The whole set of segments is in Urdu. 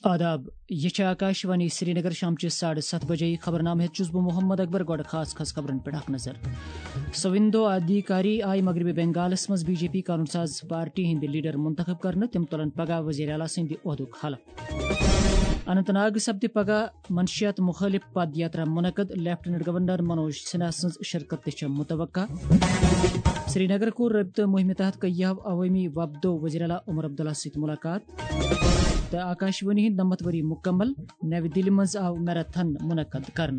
آداب یہ آکاشوانی سری نگر شام 7:30 بجے خبرنامہ چھس بہ محمد اکبر گوڑ خاص خبرن پہ اخ نظر. سویندو ادھیکاری آئی مغربی بنگالس مز بی جے پی قانون ساز پارٹی ہند لیڈر منتخب کرنے تم تلن پگہ وزیر اعلیٰ سند عہدک حلف. اننت ناگ سپد پگہ منشیات مخالف پد یاترا منعقد. لیفٹیننٹ گورنر منوج سنہا سن شرکت تہ متوقع. سری نگر کور رابطہ مہم تحت کیاو عوامی وفدو وزیر اعلیٰ عمر عبداللہ ست ملاقات. تو آکاشوانی ہند 90 وری مکمل. نوی دلی مز آو میراتھن منعقد کرنا.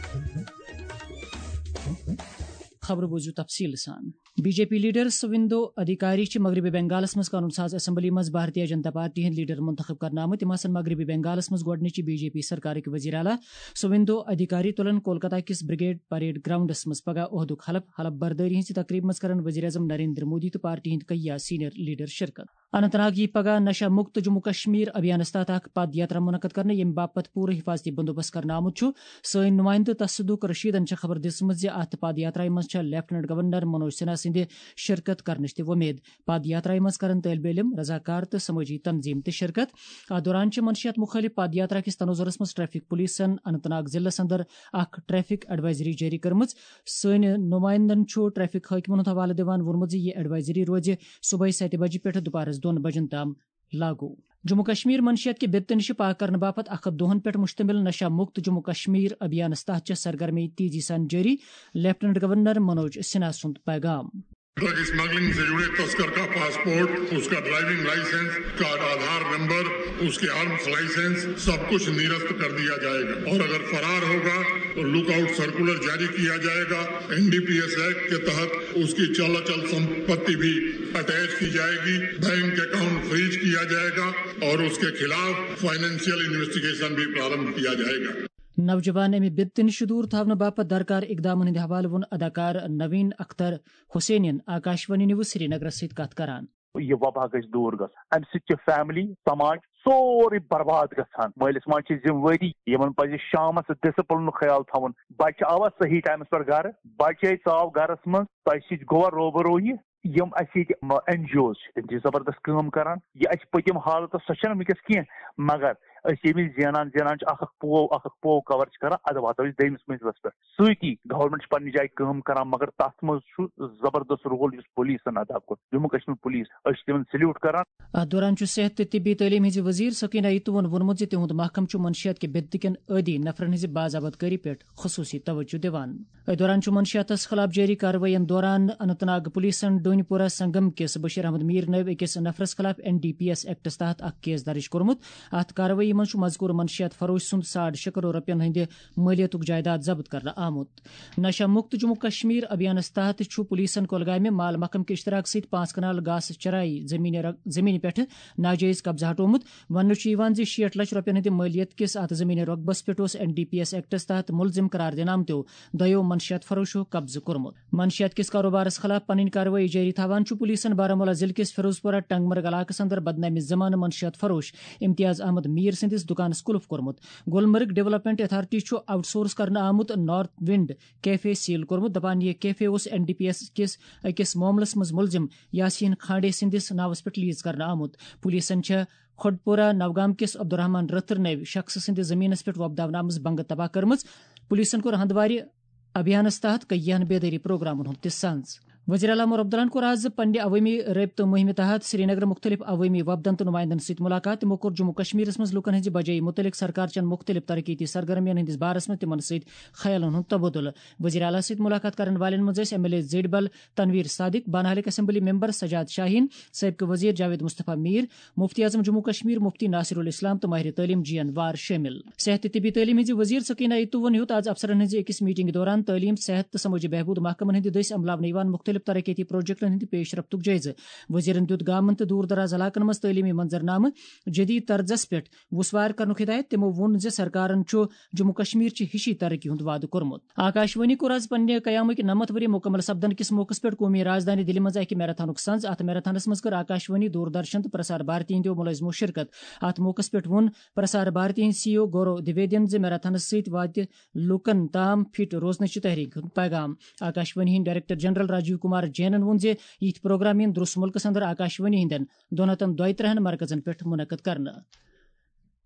خبر بوزو تفصیل سان. B J P leader Suvendu ادھیکاری مغربی بنگالس مز قانون ساز اسمبلی مز بھارتیہ جنتا پارٹی ہند لیڈر منتخب کرنا آمت. تم آسن مغربی بنگالس مز گۄڈنچ بی جے پی سرکارک وزیر اعلیٰ. سویندو ادھیکاری تلن کولکتہ کس بریگیڈ پریڈ گراؤنڈس مز پگہ عہدک حلف برداری ہز تقریب مز کرن وزیر اعظم نریندر مودی تو پارٹی ہند کیا سینئر لیڈر شرکت. اننت ناگ یہ پگہ نشہ مکت جموں کشمیر ابھیانس تحت اخ پد یاترا منعقد کرنے یم باپت پورٕ حفاظتی بندوبست کرنا آمت. سن نمائندہ تصدق رشیدن خبر دژمٕژ زِ اتھ پد یاترا مز لیفٹیننٹ گورنر منوج سنہا سند شرکت کرنچ تہ وۄمید. پد یاترا مز کرن طالب علم رضاکار تو سماجی تنظیم تہ شرکت. اتھ دوران منشیات مخالف پد یاترا کس تناظرس مز ٹریفک پولیسن اننت ناگ ضلع اندر اخ ٹریفک ایڈوائزری جاری کرمژ. سن نمائندن ٹریفک حاکمن ہند حوالہ دِوان وونمت زِ یہ ایڈوائزری روز صبح 7 بجے پٮ۪ٹھ دُپہرس 2 بجن تام لاگو. جموں کشمیر منشیات کے بدتہ نش پاک کرنے باپت 1 دۄہن پٮ۪ٹھ مشتمل نشہ مکت جموں کشمیر ابھیانس تحت سرگرمی تیزی سان جاری. لیفٹیننٹ گورنر منوج سنہا سند پیغام. ڈرگ اسمگلنگ سے جڑے تسکر کا پاسپورٹ، اس کا ڈرائیونگ لائسنس، کا آدھار نمبر، اس کے آرمز لائسنس سب کچھ نیرست کر دیا جائے گا. اور اگر فرار ہوگا تو لک آؤٹ سرکولر جاری کیا جائے گا. NDPS ایکٹ کے تحت اس کی چل اچل سمپتی بھی اٹیچ کی جائے گی. بینک اکاؤنٹ فریز کیا جائے گا اور اس کے خلاف فائنینشیل انویسٹیگیشن بھی پرارمبھ کیا جائے گا. نوجوان امہ بدتہ نش دور تھونہ باپت درکار اقدامن ہند حوالہ وون اداکار نوین اختر حسینین آکاشوانی نیوز سری نگر ست کت کران. یہ وبا گژھِ دور گژھن. امہ سۭتۍ چھِ فیملی سماج سورُے برباد گژھان. مٲلِس ماجہِ چھِ ذمہٕ وٲری یمن پزِ شامس ڈسپلنُک خیال تھاوُن. بچہ آوا صحیح ٹائمس پٮ۪ٹھ گرٕ، بچے ژاو گرس منٛز، تۄہہِ سۭتۍ گوٚوا روبرویی. یم اسہِ ییٚتہِ NGOs چھِ تِم چھِ زبردست کٲم کران. یہ اسہِ پٔتِم حالت سۄ چھنہٕ وٕنکیٚس کینٛہہ، مگر أسۍ ییٚمہِ زینان چھِ اکھ پو کور چھِ کران. ادٕ واتو أسۍ دوٚیمِس منزلس پٮ۪ٹھ. سۭتی گورمنٹ چھِ پننہِ جایہِ کٲم کران، مگر تتھ منٛز چھُ زبردست رول یُس پولیسن ادا کوٚر، جموں کشمیر پولیس. أسۍ چھِ تِمن سلیوٹ کران. اتھ دوران صحت تو طبی تعلیم ہز وزیر سکینہ یتون وونمت زِ تہنٛد محکمہ منشیات کے بدتہ کٮ۪ن عٲدی نفرن ہز باضابط کاری پٮ۪ٹھ خصوصی توجہ دِوان. اتھ دوران منشیاتس خلاف جاری کاروٲیین دوران اننت ناگ پولیسن ڈونی پورہ سنگم کس بشیر احمد میر نو أکِس نفرس خلاف NDPS ایکٹس تحت اخ کیس درج کورمت. اتھ کاروٲیی منٛز مذکور منشیات فروش سند 6.5 کروڑ رۄپین ہند مالیتک جائیداد ضبط کرنا آمت. نشہ مکت جموں کشمیر ابھیانس تحت پولیسن کولگامہ مال محکمہ کے اشتراک ست 5 کنال گاسہٕ چرائی زمین پٮ۪ٹھ ناجائز قبضہ ہٹومت. وننہٕ چھُ یِوان زِ 60 لچھ رۄپین ہند مالیت کس اتھ زمین رقبس پٮ۪ٹھ اوس NDPS ایکٹس تحت ملزم قرار دِنہٕ آمتیو دۄیو منشیات فروشو قبضہ کورمت. منشیات کس کاروبارس خلاف پنٕنۍ کاروٲیی جاری تھاوان پولیسن بارہمولہ ضلع کس فیروز پورہ ٹنگ مرگ علاقس اندر بدنامِ زمانہ منشیات فروش امتیاز احمد میر سندس دکانس قلف کورمت. Gulmarg development authority out source کرنے آمت نارتھ ونڈ کیفے سیل کورمت. دپان یہ کیفے اوس NDPS کس أکِس معاملس مز ملزم یاسین کھانڈے سندس ناوس پٮ۪ٹھ لیز کرنے آمت. پولیسن کھوڈپورہ نوگام کس عبدالرحمان رتر نو شخص سندس زمینس پٮ۪ٹھ وۄپداونہٕ آمٕژ بنگہٕ تباہ کٔرمٕژ. پولیسن کوٚر ہندوارِ ابھیانس تحت کیاہن بیدٲری پروگرامن ہُنٛد تہِ سنٛز. وزیر اعلیٰ عمر عبداللہ کوٚر آز پننہِ عوٲمی رٲبطہٕ مہمہِ تحت سری نگر مختلف عوٲمی وفدن تہٕ نمائندن سۭتۍ ملاقات. تِمو کوٚر جموں کشمیرس منٛز لُکن ہٕنٛزِ بجٲیی متعلق سرکار چٮ۪ن مختلف ترقیتی سرگرمین ہٕنٛدِس بارس منٛز تِمن سۭتۍ خیالن ہُنٛد تبادلہٕ. وزیر اعلیٰ سۭتۍ ملاقات کرن والٮ۪ن منٛز ٲسۍ MLA زیڈ بل تنویر صادق، بانہالک اسمبلی ممبر سجاد شاہین، سابقہ وزیر جاوید مصطفیٰ میر، مفتی اعظم جموں کشمیر مفتی ناصر الاسلام تہٕ ماہر تعلیم GN وار شٲمِل. صحت تہٕ طبی تعلیم ہٕنٛزِ وزیر سکینہ یتون ہیوٚت آز افسرن ہٕنٛزِ أکِس میٹنگہِ دوران تعلیم، صحت تہٕ سمٲجی بہبود محکمن ہٕنٛدِ دٔسۍ عملاونہٕ یِوان مختلف ترقیتی پروجیکٹن ہٕنٛدِ پیش رفتُک جٲیزٕ. وزیرن دِیُت گامن تہٕ دوٗر دراز علاقن منٛز تعلیمی منظرنامہٕ جدید طرزس پٮ۪ٹھ وُسوار کرنُک ہدایت. تِمو ووٚن زِ سرکارن چھُ جموں کشمیر چہِ ہِشی ترقی ہُنٛد وعدٕ کوٚرمُت. آکاشوانی کوٚر آز پننہِ قیامٕکۍ 90 ؤری مُکمل سپدن کس موقعس پٮ۪ٹھ قومی رازدانی دِلہِ منٛز اکہِ میراتھنُک سنٛز. اتھ میراتھنس منٛز کٔر آکاشوانی، دوردرشن تہٕ پرسار بھارتی ہٕنٛدیو مُلٲزمو شرکت. اتھ موقعس پٮ۪ٹھ ووٚن پرسار بھارتی ہٕنٛدۍ CEO گورو دویدین زِ میراتھنس سۭتۍ واتہِ لوٗکن تام فٹ روزنٕچہِ تحریک ہُنٛد پیغام. آکاشوانی ہٕنٛدۍ ڈائریکٹر جنرل راجیو کمار جینن ووٚن زِ یِتھۍ پروگرام یِن درُس مُلکس اندر آکاشوانی ہٕنٛدٮ۪ن 232 مرکزن پٮ۪ٹھ منعقد کرنہٕ.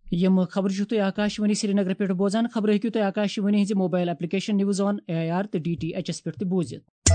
یم خبر تھی آکاشوانی سری نگر پہ بوزان خبر ہیکو تھی آکاشوانی ہز mobile application news on AIR تو DTH پہ بوزت.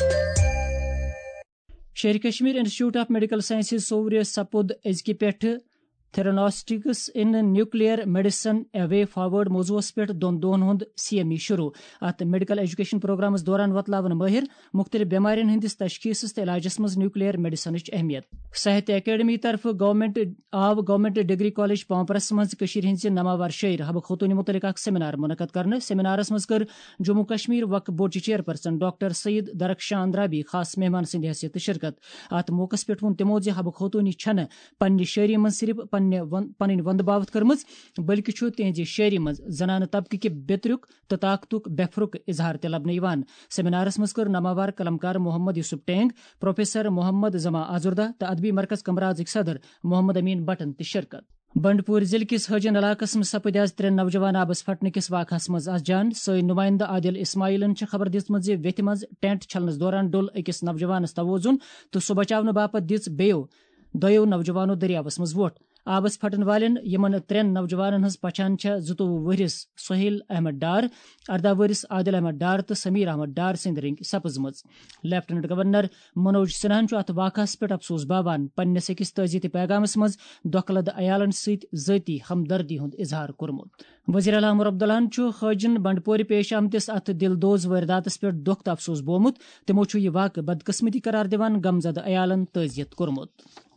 Sher Kashmir institute of medical sciences صور سپود ازکہ پہ theranostics in nuclear medicine a way forward موضوعس پہ دون دہن ہند CME شروع. ات میڈیکل ایجوکیشن پروگرامس دوران وتلاون ماہر مختلف بیمارین ہندس تشخیص تو علاجس مز نیوکلیئر میڈیسنچ اہمیت. ساہتیہ اکیڈمی طرف گورنمنٹ ڈگری کالج پامپرس مز ہند نامور شاعر حبہ خوتون متعلق اخ سیمینار منعقد کرنے. سیمینارس مز کر Jammu Kashmir Waqf board chairperson doctor Syed Darakhshan رابی خاص مہمان سند حیثیت شرکت. ات موقع پہ ون تمو حبہ خوتونی چھن پنہ شاعری مز صرف پن وند باوت کرمز بلکہ تہذی شاعری مز زنانہ طبقہ کہ بیترک تو طاقتک بفرک اظہار تہ لبنہ. سیمینارس مز کر نامور قلمکار محمد یوسف ٹینگ، پروفیسر محمد زما آزردہ تو ادبی مرکز کمرازک صدر محمد امین بٹن تہ شرکت. بنڈپور ضلع کس حاجن علاقہ مز سپد آز 3 نوجوان آبس پھٹنے کس واقعس مز آز جان. سین نمائندہ عادل اسماعیلن خبر دِژمٕژ زِ ویتھِ مز ٹینٹ چھلنس دوران ڈول أکِس نوجوانس توازن تو سہ بچاونہٕ باپت دِژ دۄیو نوجوانو دریاوس مز ووٹ. آبس پھٹن والن یمن 3 نوجوانن ہز پہچان 29 ؤرس سہیل احمد ڈار، 18 ؤرس عادل احمد ڈار تو سمیر احمد ڈار سند رنگ سپزمژ. لیفٹنٹ گورنر منوج سنہاہن ات واقعس پہ افسوس باوان پننس أکس تعزیتی پیغامس مز دۄکھلد عیالن ست ذاتی ہمدردی ہند اظہار کورمت. وزیر اعلیٰ عمر عبداللہن حاجن بنڈپور پیش آمتس ات دلدوز وارداتس پہ دکھ تو افسوس بومت. تمو یہ واقع بدقسمتی قرار دِوان غمزدہ عیالن تعزیت کورمت.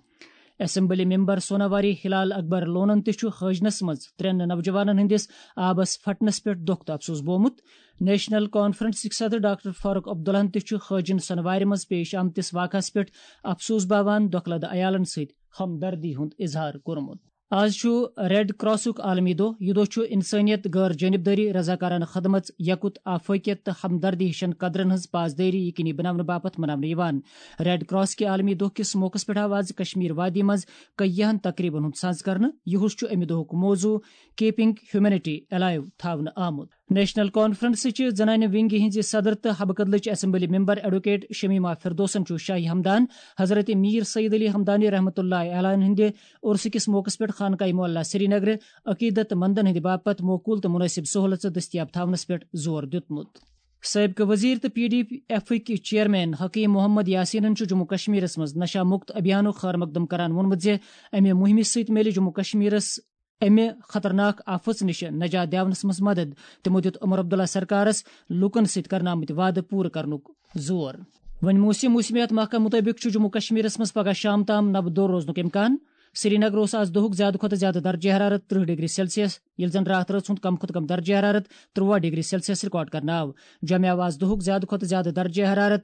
اسمبلی ممبر سوناواری ہلال اکبر لونن تہ حاجنس مز 3 نوجوانن ہندس آبس پھٹنس پہ دکھ تو افسوس بومت. نیشنل کانفرنسک صدر ڈاکٹر فاروق عبداللہن تہ حاجن سونوار مز پیش آمتس واقعس پہ افسوس باوان دۄکھلد عیالن ست ہمدردی ہند اظہار کورمت. آز ریڈ کراسک عالمی دۄہ. یہ دۄہ انسانیت، غیر جانبداری، رضاکارانہ خدمت، یکت، آفاقیت تو ہمدردی ہشن قدرن ہز پاسداری یقینی بناونہ باپت مناونہ. ریڈ کراس کے عالمی دۄہ کس موقع پہ آو آز کشمیر وادی مز کئیہن تقریبن ہند ساز کرنے. یہ امہ دۄہک موضوع کیپنگ ہیومینٹی الائیو تھاونہ آمت. نیشنل کانفرنسچ زنانہ ونگ ہز صدر تو حبہ کدلچ اسمبلی ممبر ایڈوکیٹ شمیمہ فردوسن شاہی ہمدان حضرت میر سید علی ہمدانی رحمۃ اللہ علیہ ہند عرس کس موقع پہ خانقاہ معلیٰ سری نگر عقیدت مندن ہند باپت موقول تو مناسب سہولت دستیاب تھونس پہ زور دتمت. سابقہ وزیر تو PDF چیئرمین حکیم محمد یاسینن جموں کشمیرس مز نشہ مکت ابھیان خیر مقدم کران وونمت زِ امہ مہم ست میلہِ جموں کشمیرس امہ خطرناک آفت نش نجات دینس مز مدد. تمو دِیُت عمر عبداللہ سرکارس لوکن ست کرن آمت وعدٕ پورٕ کرنُک زور. موسمیات محکمہ مطابق جموں کشمیرس مز پگہ شام تام نبہ دور روزنُک امکان. سری نگر آز دہک زیادہ کھۄتہٕ زیادہ درجہ حرارت 30 ڈگری سیلسیس، ییٚلہِ زن رات رٲژ ہُنٛد کم کھۄتہٕ کم درجہ حرارت 13 ڈگری سیلسیس ریکارڈ کرنہٕ آو. جمع آو آز دہک زیادہ کھۄتہٕ زیادہ درجہ حرارت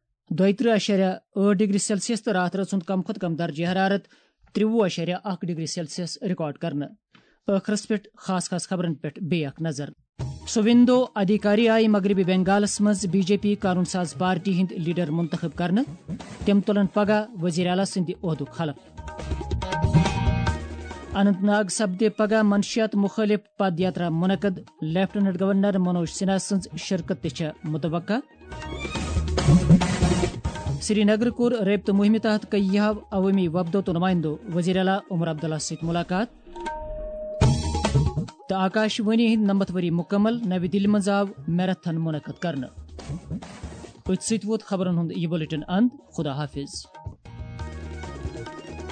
32.8 ڈگری سیلسیس تو رات رٲژ ہُنٛد کم کھۄتہٕ کم درجہ حرارت 23.1 ڈگری سیلسیس ریکارڈ کرنہٕ. ٲخرس پٮ۪ٹھ خاص خبرن پٮ۪ٹھ بیٚیہِ اکھ نظر. سوویندو ادھیکاری آیہِ مغربی بنگالس مز BJP قانون ساز پارٹی ہند لیڈر منتخب کرنہٕ. تم تُلن پگہ وزیر اعلیٰ سٕنٛدِ عہدُک حلف. اننت ناگ سپدِ پگہ منشیات مخالف پد یاترا منعقد. لیفٹنٹ گورنر منوج سنہا سٕنٛز شرکت تہِ چھےٚ متوقع. سری نگر کور رٲبطہٕ مہمہِ تحت کئیہو عوٲمی وفدو تو نمائندو وزیر اعلیٰ عمر عبداللہ سۭتۍ ملاقات. تو آکاش وانی ہند 90 ؤری مکمل. نوی دِلہِ منٛز آو میراتھن منعقد کرنہٕ. أتھۍ سۭتۍ ووت خبرن ہُنٛد یہ بُلٹن اند. خدا حافظ.